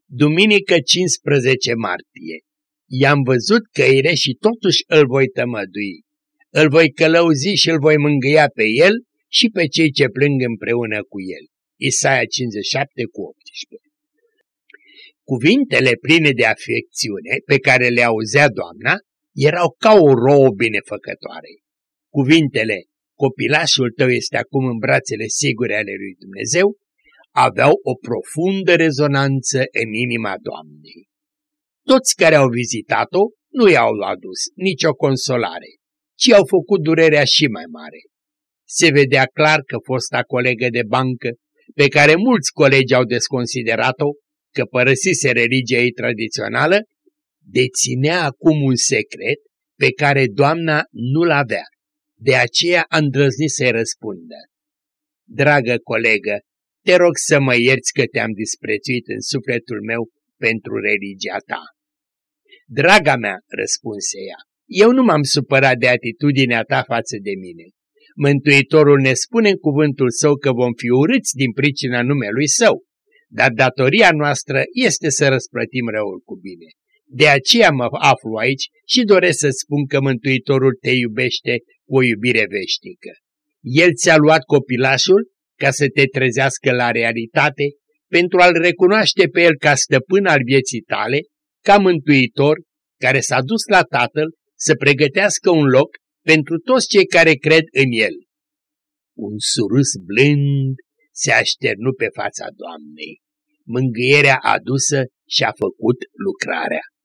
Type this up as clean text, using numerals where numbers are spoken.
Duminică 15 martie. I-am văzut căire și totuși îl voi tămădui. Îl voi călăuzi și îl voi mângâia pe el și pe cei ce plâng împreună cu el. Isaia 57:18. Cuvintele pline de afecțiune pe care le auzea Doamna erau ca o rouă binefăcătoare. Cuvintele, copilașul tău este acum în brațele sigure ale lui Dumnezeu, aveau o profundă rezonanță în inima Doamnei. Toți care au vizitat-o nu i-au adus nicio consolare, ci au făcut durerea și mai mare. Se vedea clar că fosta colegă de bancă, pe care mulți colegi au desconsiderat-o, că părăsise religia ei tradițională, deținea acum un secret pe care Doamna nu-l avea. De aceea a îndrăznit să-i răspundă. Dragă colegă, te rog să mă ierți că te-am disprețuit în sufletul meu pentru religia ta. Draga mea, răspunse ea, eu nu m-am supărat de atitudinea ta față de mine. Mântuitorul ne spune în cuvântul său că vom fi urâți din pricina numelui său, dar datoria noastră este să răsplătim răul cu bine. De aceea mă aflu aici și doresc să spun că Mântuitorul te iubește cu o iubire veșnică. El ți-a luat copilașul ca să te trezească la realitate, pentru a-L recunoaște pe El ca stăpân al vieții tale, ca mântuitor care s-a dus la Tatăl să pregătească un loc pentru toți cei care cred în El. Un surâs blând se așternu pe fața Doamnei. Mângâierea adusă și-a făcut lucrarea.